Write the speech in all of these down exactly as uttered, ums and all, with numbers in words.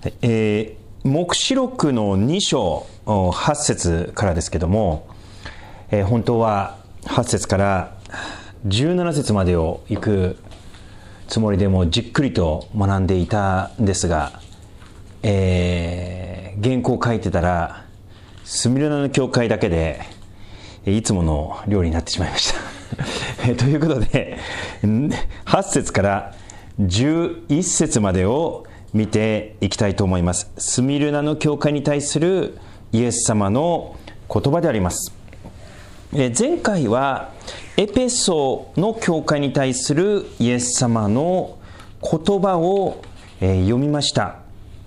えー、黙示録のに章はち節からですけども、えー、本当ははち節からじゅうなな節までを行くつもりでもじっくりと学んでいたんですが、えー、原稿を書いてたらスミルナの教会だけでいつもの量になってしまいましたということではち節からじゅういち節までを見ていきたいと思います。スミルナの教会に対するイエス様の言葉であります。え前回はエペソの教会に対するイエス様の言葉を、え読みました。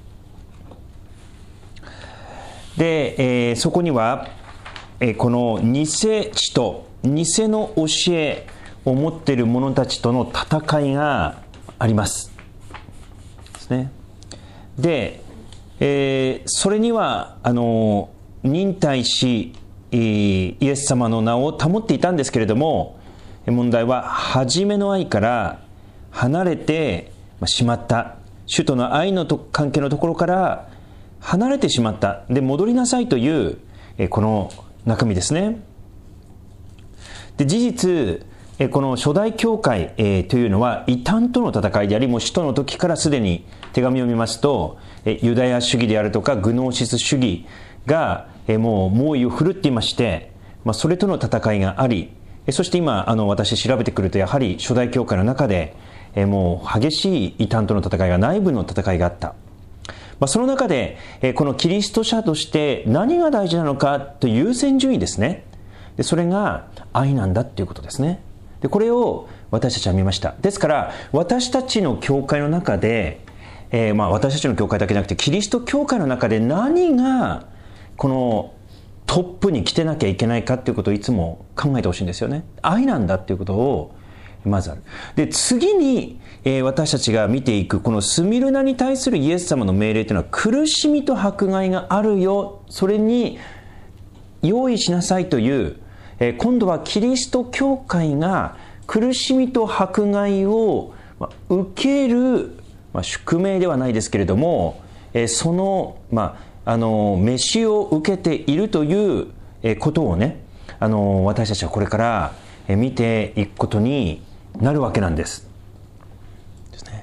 で、えー、そこには、えこの偽使徒、偽の教えを持っている者たちとの戦いがありますですね。で、えー、それにはあの忍耐しイエス様の名を保っていたんですけれども、問題は初めの愛から離れてしまった。主との愛の関係のところから離れてしまった。で、戻りなさいというこの中身ですね。で、事実この初代教会というのは異端との戦いであり、もう使徒の時からすでに手紙を見ますとユダヤ主義であるとかグノーシス主義がもう猛威を振るっていまして、まあ、それとの戦いがあり、そして今あの私調べてくると、やはり初代教会の中でもう激しい異端との戦いが、内部の戦いがあった。まあ、その中でこのキリスト者として何が大事なのかという優先順位ですね。で、それが愛なんだっていうことですね。で、これを私たちは見ました。ですから私たちの教会の中で、えー、まあ私たちの教会だけじゃなくてキリスト教会の中で何がこのトップに来てなきゃいけないかっていうことをいつも考えてほしいんですよね。愛なんだっていうことをまずある。で、次に、えー、私たちが見ていくこのスミルナに対するイエス様の命令というのは、苦しみと迫害があるよ、それに用意しなさいという、えー、今度はキリスト教会が苦しみと迫害を、まあ、受ける、まあ、宿命ではないですけれども、えー、そのまああの召しを受けているということをね、あの私たちはこれから見ていくことになるわけなんですですね。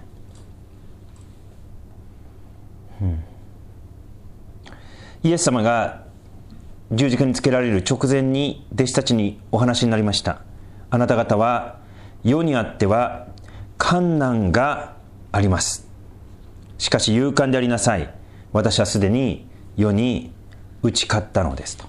うん、イエス様が十字架につけられる直前に弟子たちにお話になりました。あなた方は世にあっては困難があります。しかし勇敢でありなさい。私はすでに世に打ち勝ったのですと。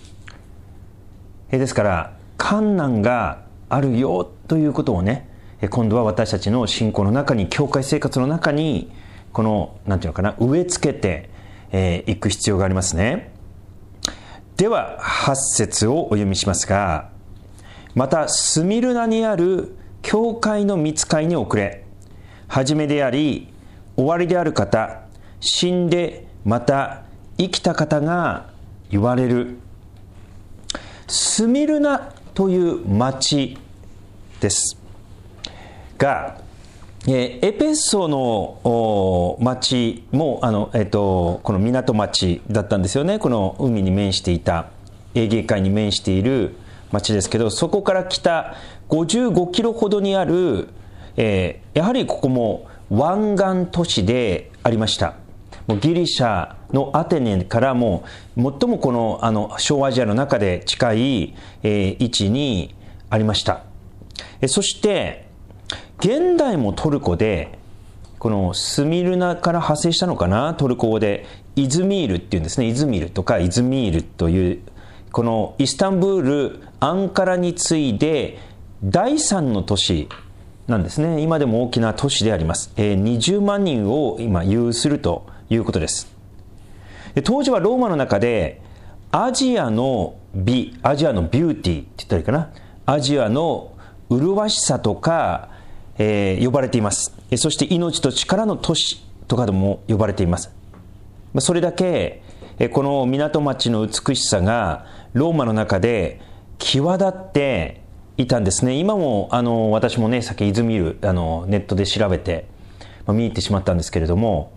ですから困難があるよということをね、今度は私たちの信仰の中に、教会生活の中にこのなんていうのかな、植え付けてい、えー、く必要がありますね。でははち節をお読みしますが、またスミルナにある教会の御使いに送れ、初めであり終わりである方、死んでまた生きた方が言われる。スミルナという町ですが、エペソの町もあの、えっと、この港町だったんですよね。この海に面していた、エーゲ海に面している町ですけど、そこから北ごじゅうごキロほどにある、えー、やはりここも湾岸都市でありました。もうギリシャのアテネからも最もこの、あの小アジアの中で近い、えー、位置にありました。えそして現代もトルコで、このスミルナから派生したのかな、トルコ語でイズミールっていうんですね。イズミルとかイズミールという、このイスタンブール、アンカラに次いでだいさんの都市なんですね。今でも大きな都市であります。えー、にじゅうまんにんを今有するということです。で、当時はローマの中でアジアの美、アジアのビューティーって言ったらいいかな、アジアの麗しさとか、えー、呼ばれています。そして命と力の都市とかでも呼ばれています。それだけこの港町の美しさがローマの中で際立っていたんですね。今もあの私もね、さっきイズミールあのネットで調べて、まあ、見入ってしまったんですけれども、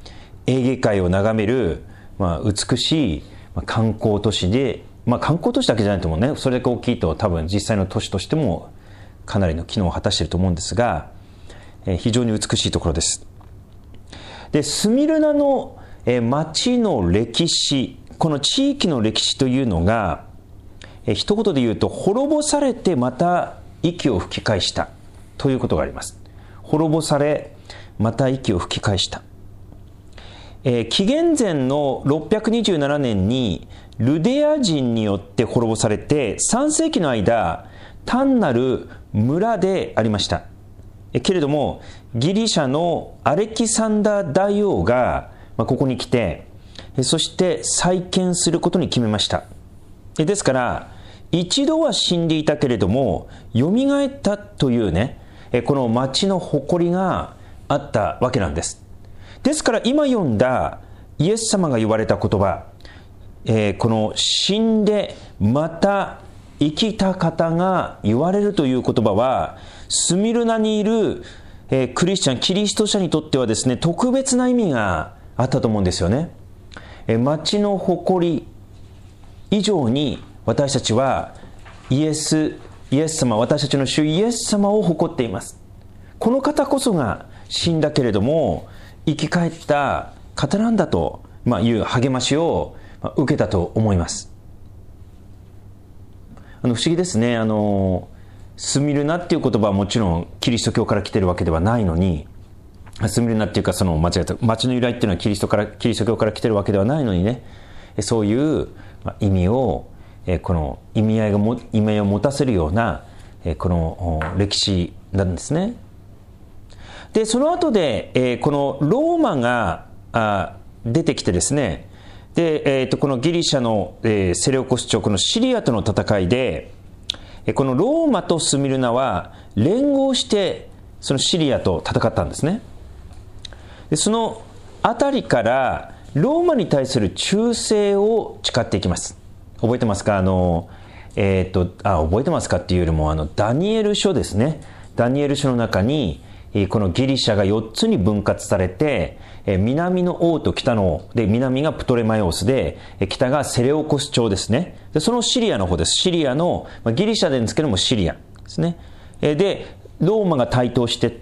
エーゲ海を眺める、まあ、美しい観光都市で、まあ、観光都市だけじゃないと思うね。それだけ大きいと多分実際の都市としてもかなりの機能を果たしていると思うんですが、えー、非常に美しいところです。で、スミルナの、えー、町の歴史、この地域の歴史というのが、えー、一言で言うと滅ぼされてまた息を吹き返したということがあります。滅ぼされまた息を吹き返した。えー、紀元前のろっぴゃくにじゅうななねんにルデア人によって滅ぼされてさん世紀の間単なる村でありました。えー、けれどもギリシャのアレキサンダー大王が、まあ、ここに来て、えー、そして再建することに決めました。えー、ですから一度は死んでいたけれどもよみがえったというね、えー、この町の誇りがあったわけなんです。ですから今読んだイエス様が言われた言葉、えー、この死んでまた生きた方が言われるという言葉はスミルナにいる、えー、クリスチャンキリスト者にとってはですね特別な意味があったと思うんですよね。えー、町の誇り以上に私たちはイエスイエス様私たちの主イエス様を誇っています。この方こそが死んだけれども生き返った方なんだと、まあ、いう励ましを受けたと思います。あの不思議ですね。あのスミルナっていう言葉はもちろんキリスト教から来てるわけではないのに、スミルナっていうかその間違えた町の由来っていうのはキリストからキリスト教から来てるわけではないのにね、そういう意味をこの意味合いがも意味合いを持たせるようなこの歴史なんですね。でその後で、えー、このローマがあ出てきてですね、で、えー、とこのギリシャの、えー、セレオコス朝このシリアとの戦いで、えー、このローマとスミルナは連合してそのシリアと戦ったんですね。でそのあたりからローマに対する忠誠を誓っていきます。覚えてますか？あの、えー、とあ覚えてますかっていうよりもあのダニエル書ですね。ダニエル書の中にこのギリシャがよっつに分割されて、南の王と北の王で、南がプトレマイオスで、北がセレオコス朝ですね。でそのシリアの方です。シリアの、ギリシャですけどもシリアですね。でローマが台頭していって、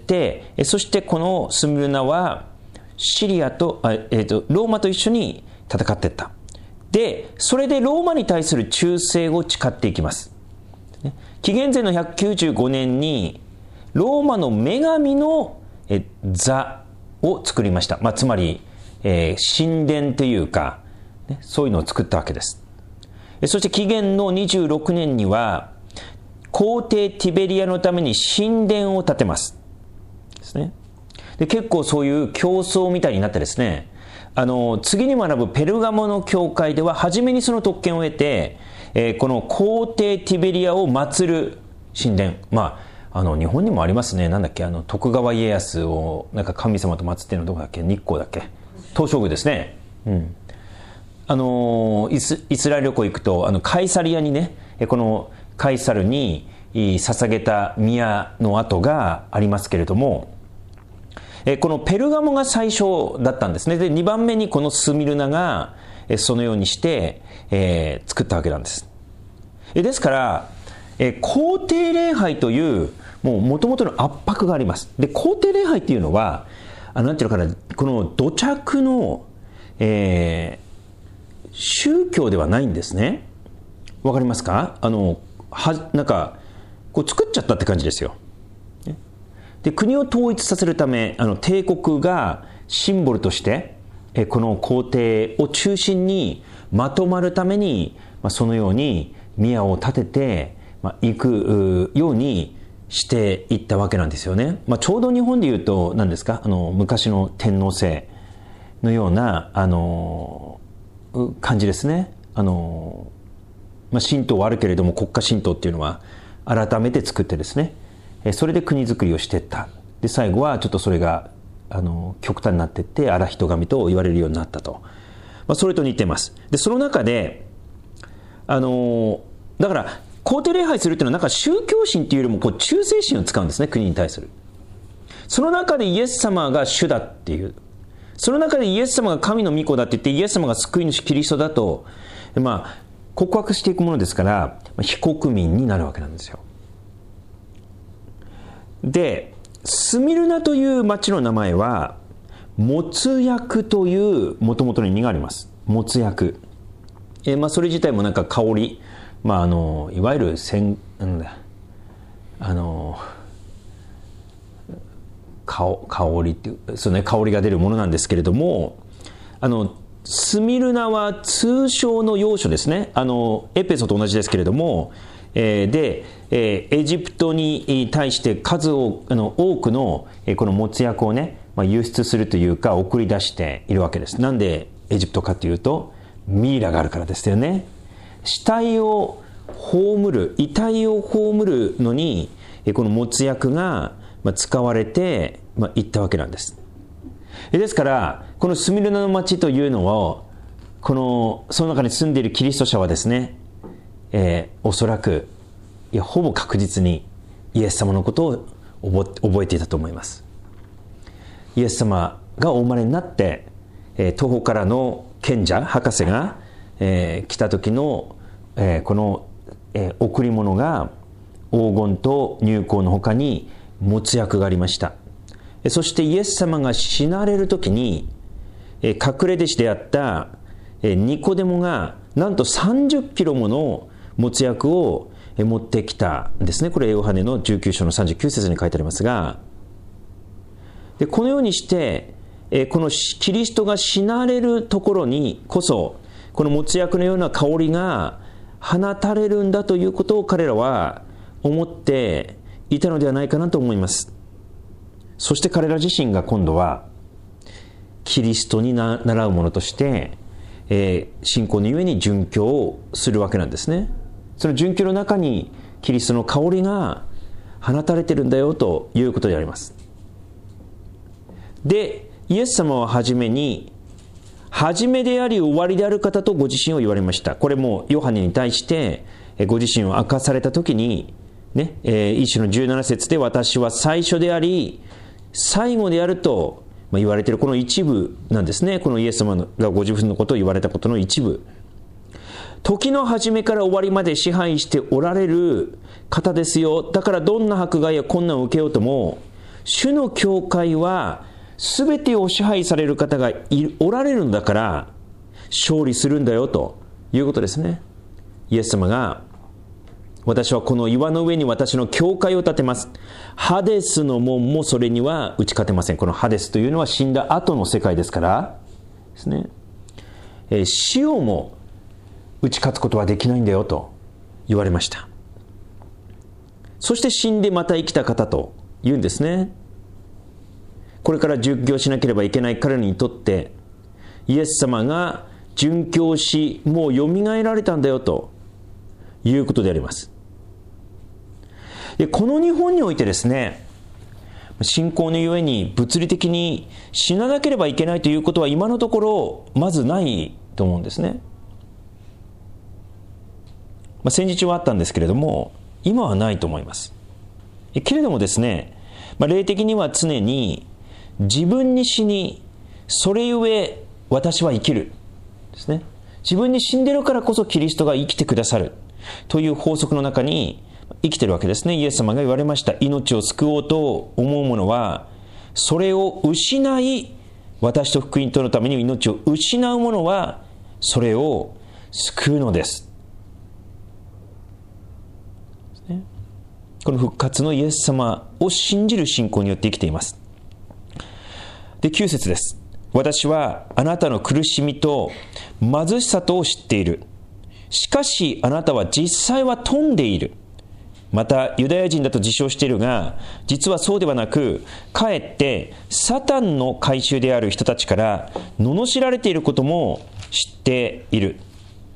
そしてこのスミルナはシリアと、えーと、ローマと一緒に戦っていった。でそれでローマに対する忠誠を誓っていきます。紀元前のひゃくきゅうじゅうごねんにローマの女神の座を作りました。まあ、つまり、えー、神殿というか、ね、そういうのを作ったわけです。そして紀元のにじゅうろくねんには皇帝ティベリアのために神殿を建てます。ですね。で結構そういう競争みたいになってですね、あの次に学ぶペルガモの教会では初めにその特権を得て、えー、この皇帝ティベリアを祀る神殿、まああの日本にもありますね。なんだっけ、あの徳川家康をなんか神様と祀ってるのどこだっけ、日光だっけ、東照宮ですね。うん、あのイス、イスラエル旅行行くとあのカイサリアにね、このカイサルに捧げた宮の跡がありますけれども、このペルガモが最初だったんですね。でにばんめにこのスミルナがそのようにして、えー、作ったわけなんです。ですから皇帝礼拝というもともとの圧迫があります。で皇帝礼拝っていうのはあなんていうのかな、この土着の、えー、宗教ではないんですね。わかりますか？あのはなんかこう作っちゃったって感じですよ。で国を統一させるため、あの帝国がシンボルとしてえこの皇帝を中心にまとまるために、まあ、そのように宮を建てて、まあ、行くようにしていったわけなんですよね。まあ、ちょうど日本でいうと何ですか、あの昔の天皇制のようなあの感じですね。あの、まあ、神道はあるけれども国家神道っていうのは改めて作ってですね、それで国づくりをしていった。で最後はちょっとそれがあの極端になっていって荒人神と言われるようになったと、まあ、それと似てます。でその中であのだから皇帝礼拝するっていうのはなんか宗教心っていうよりもこう忠誠心を使うんですね、国に対する。その中でイエス様が主だっていう、 その中でイエス様が神の御子だって言って、イエス様が救い主キリストだと、まあ、告白していくものですから、非国民になるわけなんですよ。で、スミルナという町の名前は、没薬という元々の意味があります。没薬。えー、まあ、それ自体もなんか香り、まあ、あの、いわゆるせん、なんだ、あの、香, 香りっていう、そうね、香りが出るものなんですけれども、あの、スミルナは通称の要所ですね。あの、エペソと同じですけれども、えー、で、えー、エジプトに対して数を、あの、多くの、えー、この没薬をね、まあ、輸出するというか、送り出しているわけです。なんでエジプトかというと、ミイラがあるからですよね。死体を葬る、遺体を葬るのに、この没薬が使われていったわけなんです。ですから、このスミルナの町というのは、この、その中に住んでいるキリスト者はですね、えー、おそらく、いや、ほぼ確実にイエス様のことを覚えていたと思います。イエス様がお生まれになって、えー、東方からの賢者、博士が、えー、来た時の、えー、この、えー、贈り物が黄金と乳香の他に没薬がありました。そしてイエス様が死なれる時に、えー、隠れ弟子であった、えー、ニコデモがなんとさんじゅっキロもの没薬を持ってきたんですね。これヨハネのじゅうきゅう章のさんじゅうきゅう節に書いてありますが、でこのようにして、えこのキリストが死なれるところにこそ、この没薬のような香りが放たれるんだということを彼らは思っていたのではないかなと思います。そして彼ら自身が今度はキリストにな習うものとして、えー、信仰のゆえに殉教をするわけなんですね。その殉教の中にキリストの香りが放たれてるんだよということであります。で、イエス様は初めに、初めであり終わりである方とご自身を言われました。これもヨハネに対してご自身を明かされたときに、ね、えー、一種のじゅうなな節で私は最初であり、最後であると言われているこの一部なんですね。このイエス様がご自分のことを言われたことの一部。時の初めから終わりまで支配しておられる方ですよ。だからどんな迫害や困難を受けようとも、主の教会はすべてを支配される方がおられるんだから勝利するんだよということですね。イエス様が、私はこの岩の上に私の教会を建てます。ハデスの門もそれには打ち勝てません。このハデスというのは死んだ後の世界ですからですね。えー、死をも打ち勝つことはできないんだよと言われました。そして死んでまた生きた方と言うんですね。これから殉教しなければいけない彼らにとって、イエス様が殉教し、もうよみがえられたんだよということであります。で、この日本においてですね、信仰のゆえに物理的に死ななければいけないということは今のところまずないと思うんですね。まあ、戦時中はあったんですけれども、今はないと思います。けれどもですね、まあ、霊的には常に自分に死に、それゆえ私は生きるですね。自分に死んでるからこそキリストが生きてくださるという法則の中に生きてるわけですね。イエス様が言われました。命を救おうと思う者は、それを失い、私と福音とのために命を失う者は、それを救うのです。この復活のイエス様を信じる信仰によって生きています。で、きゅう節です。私はあなたの苦しみと貧しさとを知っている。しかしあなたは実際は富んでいる。またユダヤ人だと自称しているが、実はそうではなく、かえってサタンの改宗である人たちから罵られていることも知っている。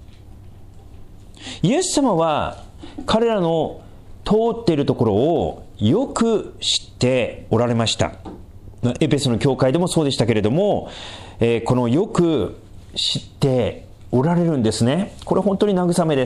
イエス様は彼らの通っているところをよく知っておられました。エペソの教会でもそうでしたけれども、えー、このよく知っておられるんですね。これ本当に慰めです。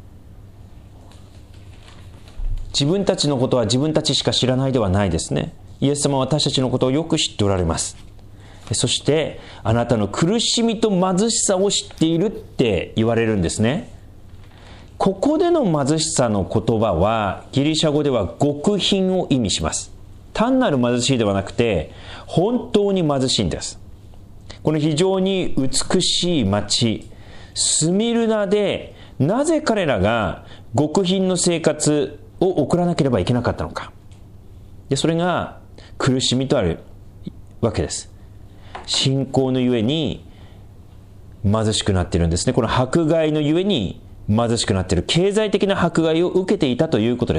自分たちのことは自分たちしか知らないではないですね。イエス様は私たちのことをよく知っておられます。 そしてあなたの苦しみと貧しさを知っているって言われるんですね。ここでの貧しさの言葉はギリシャ語では極貧を意味します。単なる貧しいではなくて本当に貧しいんです。この非常に美しい町スミルナでなぜ彼らが極貧の生活を送らなければいけなかったのか。でそれが苦しみとあるわけです。信仰のゆえに貧しくなっているんですね。この迫害のゆえに貧しくなっている。経済的な迫害を受けていたということです。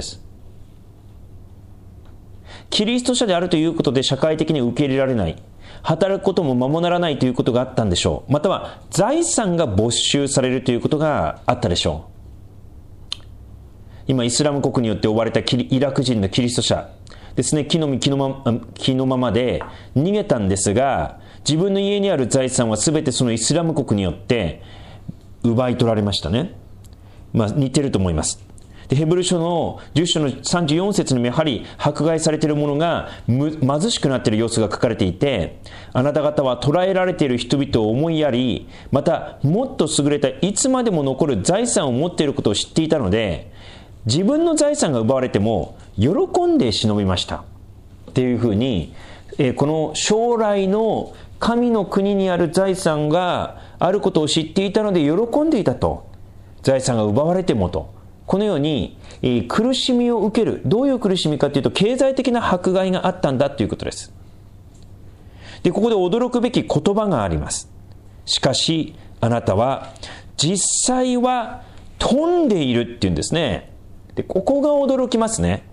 キリスト者であるということで社会的に受け入れられない、働くこともままならないということがあったんでしょう。または財産が没収されるということがあったでしょう。今イスラム国によって追われたイラク人のキリスト者ですね、木の実木のま木のままで逃げたんですが、自分の家にある財産は全てそのイスラム国によって奪い取られましたね。まあ似てると思います。でヘブル書のじゅっ章のさんじゅうよん節にもやはり迫害されているものが貧しくなっている様子が書かれていて、あなた方は捕らえられている人々を思いやり、またもっと優れたいつまでも残る財産を持っていることを知っていたので、自分の財産が奪われても喜んで忍びましたっていうふうに、えー、この将来の神の国にある財産があることを知っていたので喜んでいたと。財産が奪われてもと、このように、えー、苦しみを受ける。どういう苦しみかというと、経済的な迫害があったんだということです。でここで驚くべき言葉があります。しかしあなたは実際は富んでいるっていうんですね。でここが驚きますね。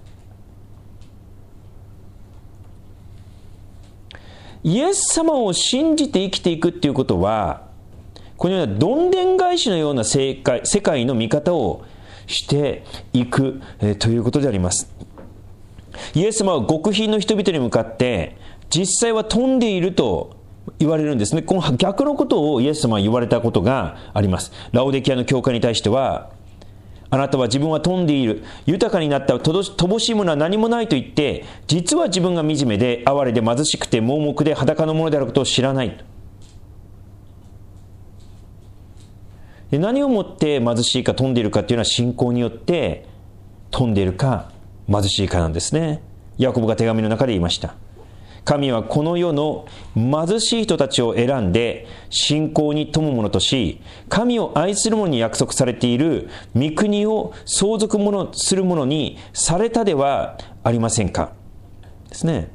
イエス様を信じて生きていくっていうことは、このようなどんでん返しのような世界、世界の見方をしていく、えー、ということであります。イエス様は極貧の人々に向かって実際は富んでいると言われるんですね。この逆のことをイエス様は言われたことがあります。ラオデキアの教会に対しては、あなたは自分は富んでいる、豊かになった乏しいものは何もないと言って、実は自分が惨めで哀れで貧しくて盲目で裸のものであることを知らない。で何をもって貧しいか富んでいるかというのは信仰によって富んでいるか貧しいかなんですね。ヤコブが手紙の中で言いました。神はこの世の貧しい人たちを選んで信仰に富むものとし、神を愛する者に約束されている御国を相続ものする者にされたではありませんかですね。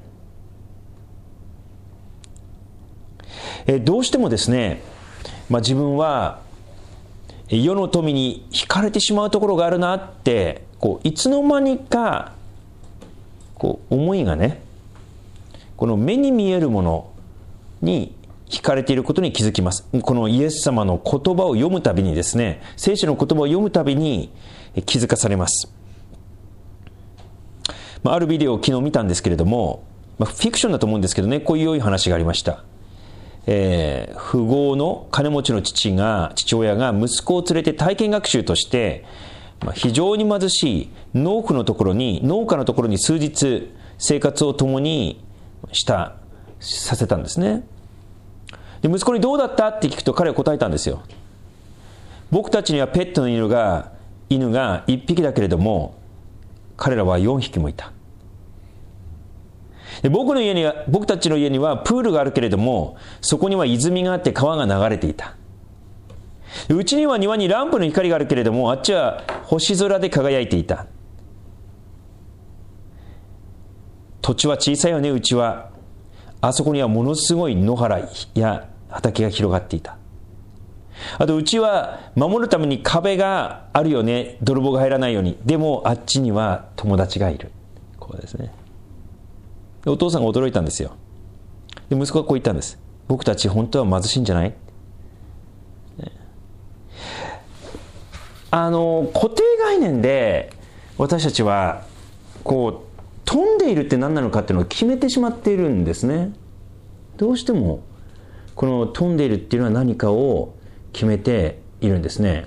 えどうしてもですね、まあ、自分は世の富に惹かれてしまうところがあるなって、こういつの間にかこう思いがね、この目に見えるものに惹かれていることに気づきます。このイエス様の言葉を読むたびにですね、聖書の言葉を読むたびに気づかされます。あるビデオを昨日見たんですけれども、フィクションだと思うんですけどね、こういう良い話がありました。えー、富豪の金持ちの父が父親が息子を連れて体験学習として、まあ、非常に貧しい農夫のところに農家のところに数日生活を共にしたさせたんですね。で息子にどうだったって聞くと、彼は答えたんですよ。僕たちにはペットの犬が犬がいっぴきだけれども、彼らはよんひきもいた。で 僕の家には僕たちの家にはプールがあるけれども、そこには泉があって川が流れていた。うちには庭にランプの光があるけれども、あっちは星空で輝いていた。土地は小さいよね、うちは。あそこにはものすごい野原や畑が広がっていた。あとうちは守るために壁があるよね、泥棒が入らないように。でもあっちには友達がいる。こうですね。お父さんが驚いたんですよ。で息子がこう言ったんです。僕たち本当は貧しいんじゃない？あの固定概念で私たちはこう富んでいるって何なのかっていうのを決めてしまっているんですね。どうしてもこの富んでいるっていうのは何かを決めているんですね。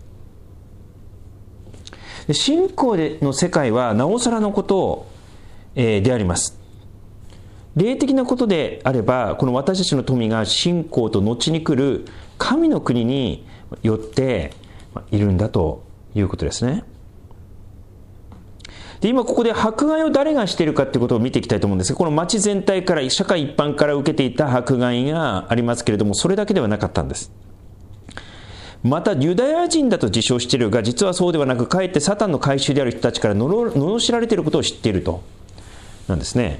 信仰の世界はなおさらのことをえー、であります。霊的なことであれば、この私たちの富が信仰と後に来る神の国によっているんだということですね。で、今ここで迫害を誰がしているかということを見ていきたいと思うんですが、この町全体から、社会一般から受けていた迫害がありますけれども、それだけではなかったんです。またユダヤ人だと自称しているが、実はそうではなく、かえってサタンの改宗である人たちからのろ罵られていることを知っているとなんですね。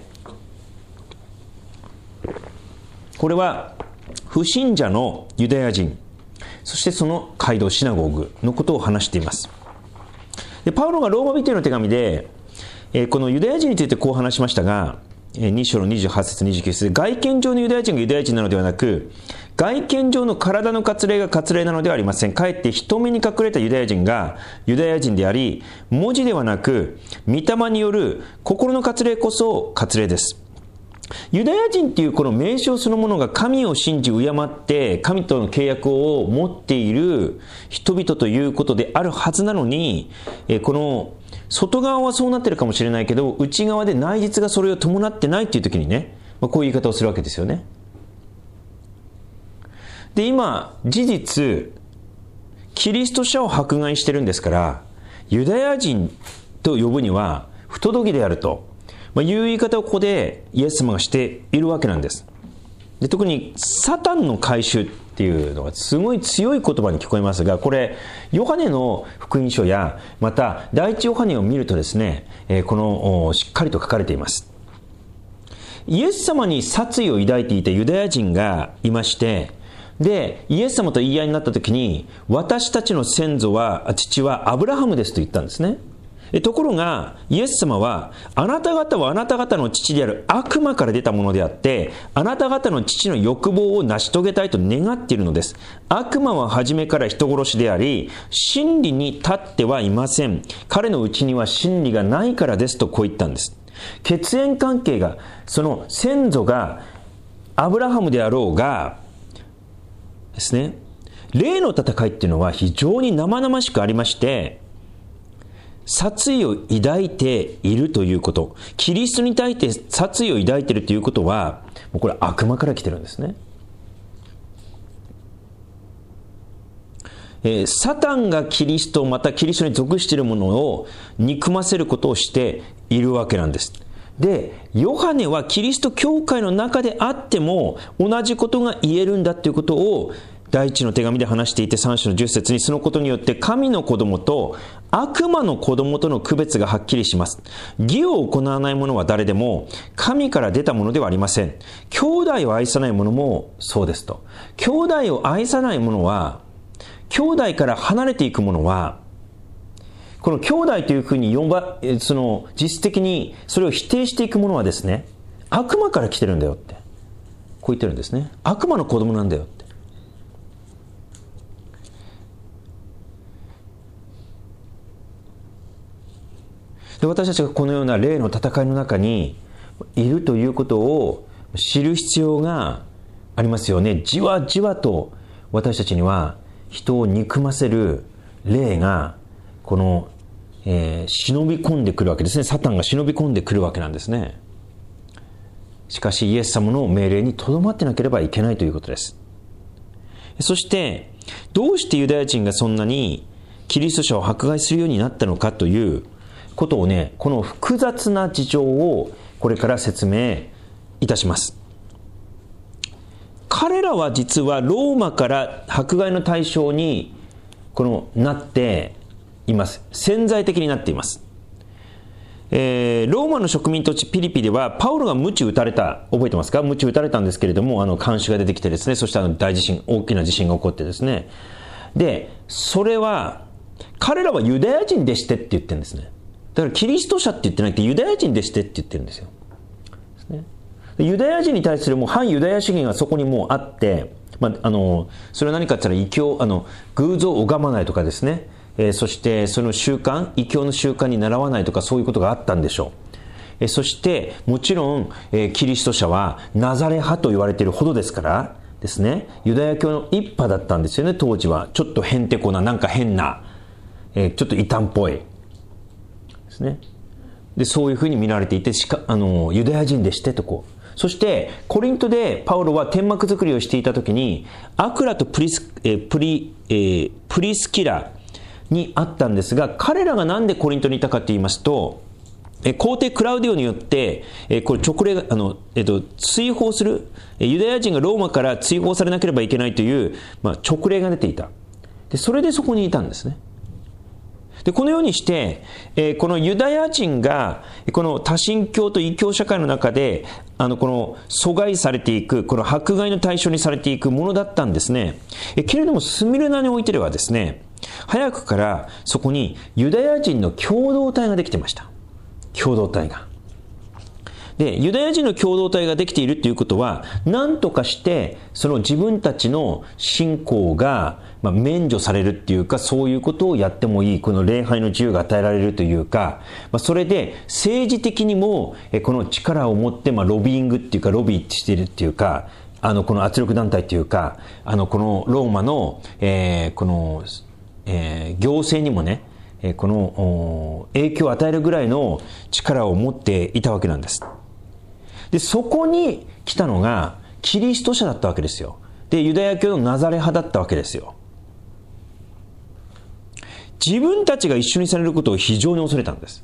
これは不信者のユダヤ人、そしてその街道シナゴーグのことを話しています。で、パウロがローマ人への手紙で、えー、このユダヤ人についてこう話しましたが、えー、に章のにじゅうはち節にじゅうきゅう節で、外見上のユダヤ人がユダヤ人なのではなく、外見上の体の割礼が割礼なのではありません。かえって人目に隠れたユダヤ人がユダヤ人であり、文字ではなく御霊による心の割礼こそ割礼です。ユダヤ人っていうこの名称そのものが神を信じ敬って神との契約を持っている人々ということであるはずなのに、この外側はそうなってるかもしれないけど、内側で内実がそれを伴ってないっていう時にね、こういう言い方をするわけですよね。で、今事実キリスト者を迫害してるんですから、ユダヤ人と呼ぶには不届きであるとまあ、いう言い方をここでイエス様がしているわけなんです。で、特にサタンの改宗っていうのがすごい強い言葉に聞こえますが、これヨハネの福音書やまた第一ヨハネを見るとですね、えー、このしっかりと書かれています。イエス様に殺意を抱いていたユダヤ人がいまして、でイエス様と言い合いになった時に、私たちの先祖は父はアブラハムですと言ったんですね。ところがイエス様は、あなた方はあなた方の父である悪魔から出たものであって、あなた方の父の欲望を成し遂げたいと願っているのです。悪魔は初めから人殺しであり、真理に立ってはいません。彼のうちには真理がないからですとこう言ったんです。血縁関係が、その先祖がアブラハムであろうがですね、霊の戦いっていうのは非常に生々しくありまして、殺意を抱いているということ、キリストに対して殺意を抱いているということは、もうこれ悪魔から来てるんですね。えー、サタンがキリスト、またキリストに属しているものを憎ませることをしているわけなんです。で、ヨハネはキリスト教会の中であっても同じことが言えるんだということを第一の手紙で話していて、さん章のじゅっ節に、そのことによって神の子供と悪魔の子供との区別がはっきりします。義を行わない者は誰でも神から出たものではありません。兄弟を愛さない者もそうですと。兄弟を愛さない者は、兄弟から離れていく者は、この兄弟というふうに呼ば、その実質的にそれを否定していく者はですね、悪魔から来てるんだよって、こう言ってるんですね。悪魔の子供なんだよって。で、私たちがこのような霊の戦いの中にいるということを知る必要がありますよね。じわじわと私たちには人を憎ませる霊がこの、えー、忍び込んでくるわけですね。サタンが忍び込んでくるわけなんですね。しかしイエス様の命令にとどまってなければいけないということです。そしてどうしてユダヤ人がそんなにキリスト者を迫害するようになったのかということをね、この複雑な事情をこれから説明いたします。彼らは実はローマから迫害の対象にこのなっています。潜在的になっています。えー、ローマの植民土地ピリピではパウロが鞭打たれた、覚えてますか？鞭打たれたんですけれども、あの看守が出てきてですね、そしてあの大地震、大きな地震が起こってですね、でそれは彼らはユダヤ人でしてって言ってるんですね。だからキリスト者って言ってなくてユダヤ人でしてって言ってるんですよ。ですね。ユダヤ人に対するもう反ユダヤ主義がそこにもうあって、まあ、あのそれは何かって言ったら異教、あの偶像を拝まないとかですね、えー、そしてその習慣、異教の習慣に習わないとか、そういうことがあったんでしょう。えー、そしてもちろん、えー、キリスト者はナザレ派と言われているほどですからですね、ユダヤ教の一派だったんですよね。当時はちょっとへんてこな、なんか変な、えー、ちょっと異端っぽいですね。 でそういうふうに見られていて、しかあのユダヤ人でしてとこう。そしてコリントでパウロは天幕作りをしていた時に、アクラとプリス、えープリえー、プリスキラに会ったんですが、彼らがなんでコリントにいたかと言いますと、えー、皇帝クラウディオによって、えー、これ勅令があの、えー、と追放する、ユダヤ人がローマから追放されなければいけないという、まあ、勅令が出ていた。でそれでそこにいたんですね。でこのようにして、えー、このユダヤ人がこの多神教と異教社会の中であのこの阻害されていく、この迫害の対象にされていくものだったんですね。えけれどもスミルナにおいてではですね、早くからそこにユダヤ人の共同体ができてました。共同体が。で、ユダヤ人の共同体ができているということは、何とかしてその自分たちの信仰が、まあ、免除されるっていうか、そういうことをやってもいい、この礼拝の自由が与えられるというか、まあ、それで政治的にもえこの力を持って、まあ、ロビーイングっていうか、ロビーしているっていうか、あのこの圧力団体っていうか、あのこのローマの、えー、この、えー、行政にもね、この影響を与えるぐらいの力を持っていたわけなんです。でそこに来たのがキリスト者だったわけですよ。でユダヤ教のナザレ派だったわけですよ。自分たちが一緒にされることを非常に恐れたんです。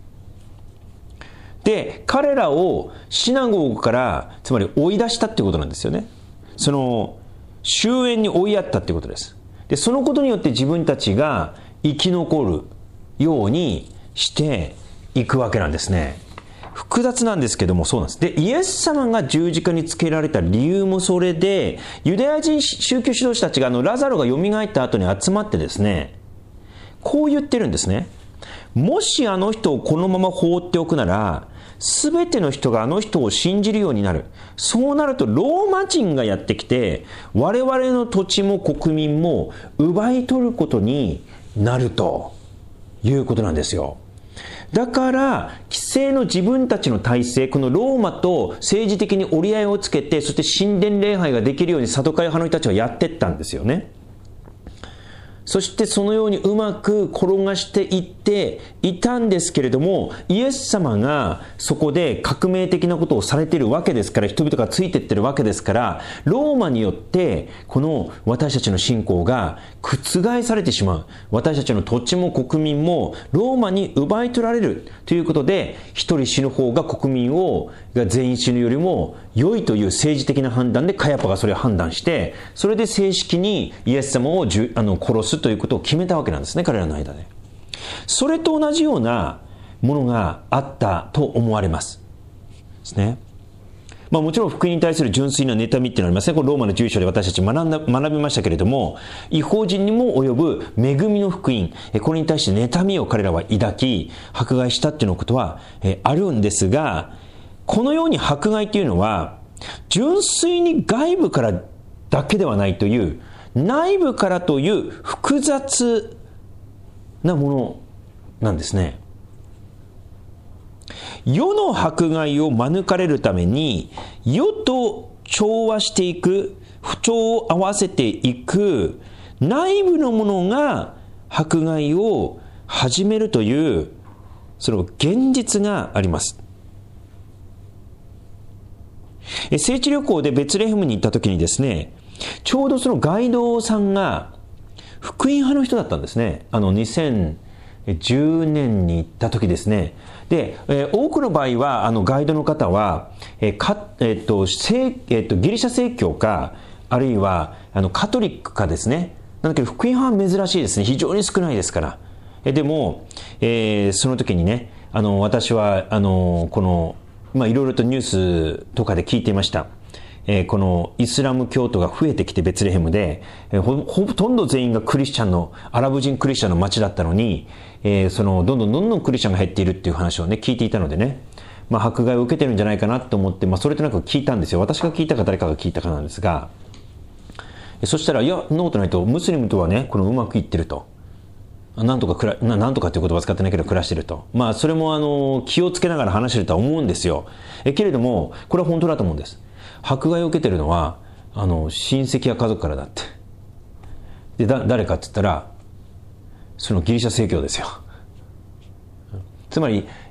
で彼らをシナゴーグからつまり追い出したっていうことなんですよね。その終焉に追いやったっていうことです。でそのことによって自分たちが生き残るようにしていくわけなんですね。複雑なんですけども、そうなんです。で、イエス様が十字架につけられた理由もそれで、ユダヤ人宗教指導者たちがあのラザロが蘇った後に集まってですね、こう言ってるんですね。もしあの人をこのまま放っておくなら、すべての人があの人を信じるようになる。そうなるとローマ人がやってきて、我々の土地も国民も奪い取ることになるということなんですよ。だから既成の自分たちの体制、このローマと政治的に折り合いをつけて、そして神殿礼拝ができるようにサドカイ派の人たちはやっていったんですよね。そしてそのようにうまく転がしていっていたんですけれども、イエス様がそこで革命的なことをされているわけですから、人々がついていってるわけですから、ローマによってこの私たちの信仰が覆されてしまう。私たちの土地も国民もローマに奪い取られるということで、一人死ぬ方が国民をが全員死ぬよりも良いという政治的な判断で、カヤパがそれを判断して、それで正式にイエス様をじゅあの殺すということを決めたわけなんですね、彼らの間で。それと同じようなものがあったと思われますですね。まあもちろん福音に対する純粋な妬みっていうのがありますね。これローマのじゅう章で私たち学んだ学びましたけれども、異邦人にも及ぶ恵みの福音、これに対して妬みを彼らは抱き迫害したっていうのことはあるんですが、このように迫害というのは純粋に外部からだけではないという、内部からという複雑なものなんですね。世の迫害を免れるために、世と調和していく、不調を合わせていく内部のものが迫害を始めるという、その現実があります。聖地旅行でベツレヘムに行った時にですね、ちょうどそのガイドさんが福音派の人だったんですね。あのにせんじゅうねんに行った時ですね。で、えー、多くの場合はあのガイドの方は、えーかえーと聖えーとギリシャ正教か、あるいはあのカトリックかですね。なんだけど福音派は珍しいですね。非常に少ないですから。えでも、えー、その時にね、あの私はあのこのまあいろいろとニュースとかで聞いていました。えー、このイスラム教徒が増えてきてベツレヘムで、えー、ほ, ほとんど全員がクリスチャンのアラブ人クリスチャンの町だったのに、えー、そのどんどんどんどんクリスチャンが減っているっていう話をね聞いていたのでね、まあ、迫害を受けてるんじゃないかなと思って、まあ、それとなく聞いたんですよ。私が聞いたか誰かが聞いたかなんですが、そしたらいやそんなことないと、ムスリムとはねこのうまくいってると、なんとかくらななんとかっていう言葉を使ってないけど暮らしてると、まあそれもあの気をつけながら話してるとは思うんですよ。えけれどもこれは本当だと思うんです。迫害を受けてるのはあの親戚や家族からだって。でだ誰かって言ったらそのギリシャ正教ですよ。つまり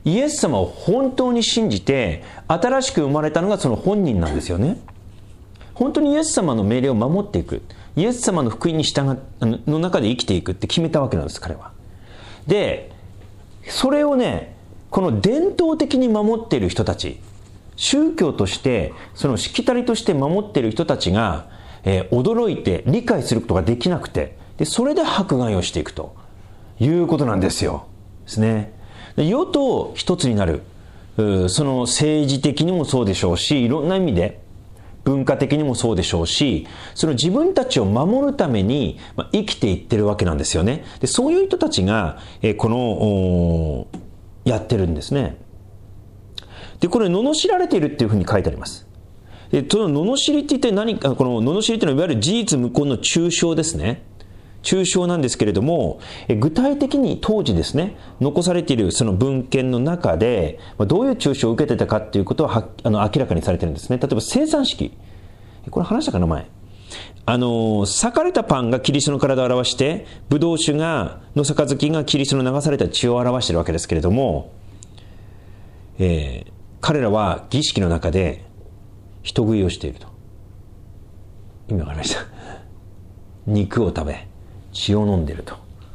イエス様を本当に信じて新しく生まれたのがその本人なんですよね。本当にイエス様の命令を守っていく、イエス様の福音に従っの中で生きていくって決めたわけなんです、彼は。でそれをね、この伝統的に守っている人たち、宗教としてそのしきたりとして守っている人たちが、えー、驚いて理解することができなくて、でそれで迫害をしていくということなんですよ。ですね。で世と一つになる、その政治的にもそうでしょうし、いろんな意味で文化的にもそうでしょうし、その自分たちを守るために生きていってるわけなんですよね。でそういう人たちが、えー、このやってるんですね。でこれ罵られているっていうふうに書いてあります。でその罵りって一体何か、この罵りっていうのは、いわゆる事実無根の中傷ですね。中傷なんですけれども、具体的に当時ですね、残されているその文献の中でどういう中傷を受けてたかっていうことは、あの明らかにされてるんですね。例えば生産式、これ話したかな前、あの裂かれたパンがキリストの体を表して、ブドウ酒がの杯がキリストの流された血を表しているわけですけれども、えー、彼らは儀式の中で人食いをしていると。意味わかりました？肉を食べ血を飲んでいると。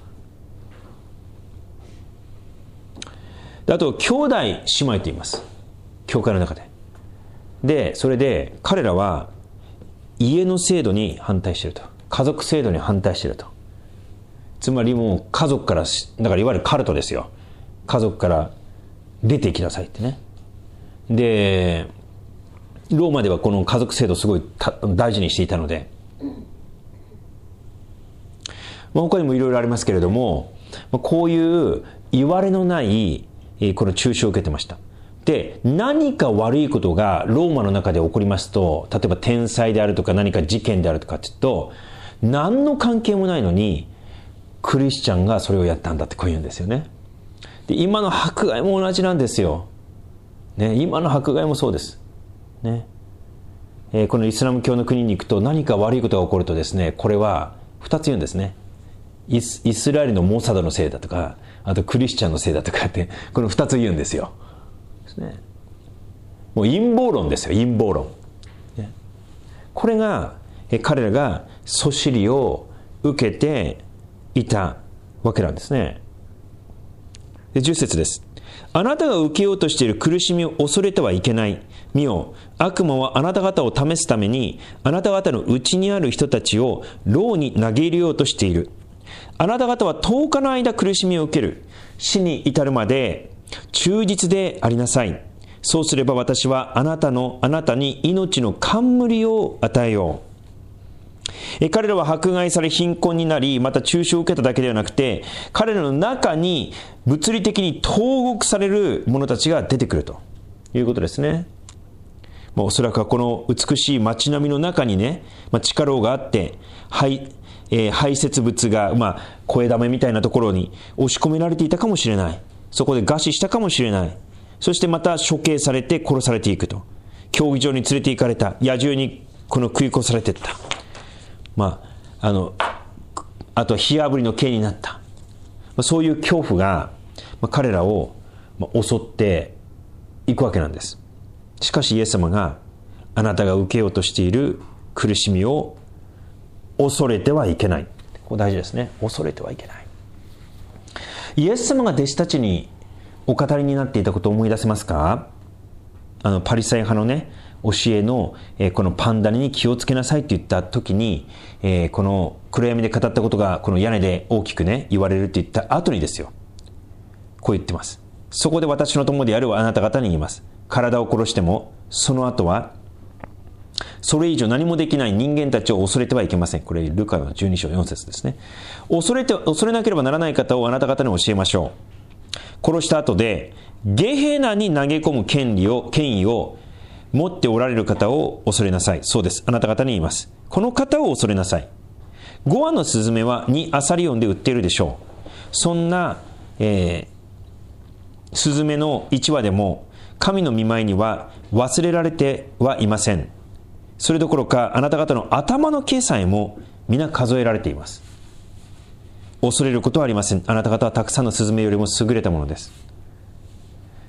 であと兄弟姉妹と言います、教会の中で。でそれで彼らは家の制度に反対していると、家族制度に反対していると。つまりもう家族から、だからいわゆるカルトですよ。家族から出ていきなさいってね。でローマではこの家族制度をすごい大事にしていたので、まあ、他にもいろいろありますけれども、こういう言われのないこの中傷を受けてました。で何か悪いことがローマの中で起こりますと、例えば天災であるとか何か事件であるとかって言うと、何の関係もないのにクリスチャンがそれをやったんだってこう言うんですよね。で今の迫害も同じなんですよ、ね、今の迫害もそうです、ねえー、このイスラム教の国に行くと何か悪いことが起こるとですね、これはふたつ言うんですね。イ ス, イスラエルのモサドのせいだとか、あとクリスチャンのせいだとかって、このふたつ言うんですよ。ですね、もう陰謀論ですよ、陰謀論、ね、これがえ彼らがそしりを受けていたわけなんですね。でじゅっ節です。あなたが受けようとしている苦しみを恐れてはいけない。見よ、悪魔はあなた方を試すために、あなた方の内にある人たちを牢に投げ入れようとしている。あなた方はとおかの間苦しみを受ける。死に至るまで忠実でありなさい。そうすれば私はあなたのあなたに命の冠を与えよう。え彼らは迫害され貧困になり、また中傷を受けただけではなくて、彼らの中に物理的に投獄される者たちが出てくるということですね。まあ、おそらくはこの美しい街並みの中にね、まあ、地下牢があって、排、えー、排泄物が、まあ、声だめみたいなところに押し込められていたかもしれない。そこで餓死したかもしれない。そしてまた処刑されて殺されていくと。競技場に連れて行かれた。野獣にこの食い殺されていった。まあ、あのあとは火あぶりの刑になった、まあ、そういう恐怖が、まあ、彼らを、まあ、襲っていくわけなんです。しかしイエス様があなたが受けようとしている苦しみを恐れてはいけない。ここ大事ですね。恐れてはいけない。イエス様が弟子たちにお語りになっていたことを思い出せますか？あのパリサイ派のね教えの、えー、このパンダネに気をつけなさいって言った時に、えー、この暗闇で語ったことがこの屋根で大きくね言われるって言った後にですよ、こう言ってます。そこで私の友であるあなた方に言います。体を殺してもその後はそれ以上何もできない人間たちを恐れてはいけません。これルカのじゅうに章よん節ですね。恐れて恐れなければならない方をあなた方に教えましょう。殺した後でゲヘナに投げ込む権利を権威を持っておられる方を恐れなさい。そうです。あなた方に言います。この方を恐れなさい。ご羽のスズメはにアサリオンで売っているでしょう。そんな、えー、スズメのいち羽でも神の御前には忘れられてはいません。それどころかあなた方の頭の毛さえも皆数えられています。恐れることはありません。あなた方はたくさんのスズメよりも優れたものです。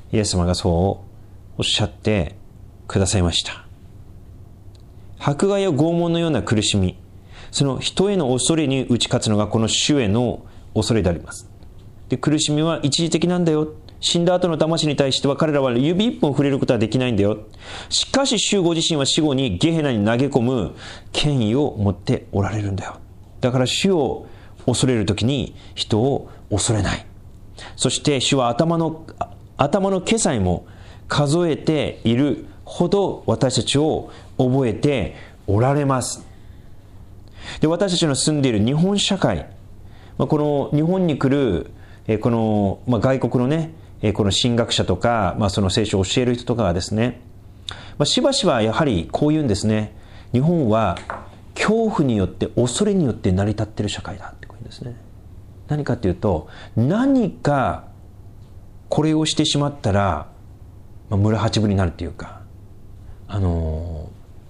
イエス様がそうおっしゃってくださいました。迫害や拷問のような苦しみ、その人への恐れに打ち勝つのがこの主への恐れであります。で、苦しみは一時的なんだよ。死んだ後の魂に対しては彼らは指一本触れることはできないんだよ。しかし主ご自身は死後にゲヘナに投げ込む権威を持っておられるんだよ。だから主を恐れるときに人を恐れない。そして主は頭の頭の毛さえも数えているほど私たちを覚えておられます。で、私たちの住んでいる日本社会、この日本に来るこの、まあ、外国のね、この神学者とか、まあ、その聖書を教える人とかがですね、まあ、しばしばやはりこう言うんですね。日本は恐怖によって恐れによって成り立っている社会だってこう言うんですね。何かというと、何かこれをしてしまったら、まあ、村八分になるというか、あの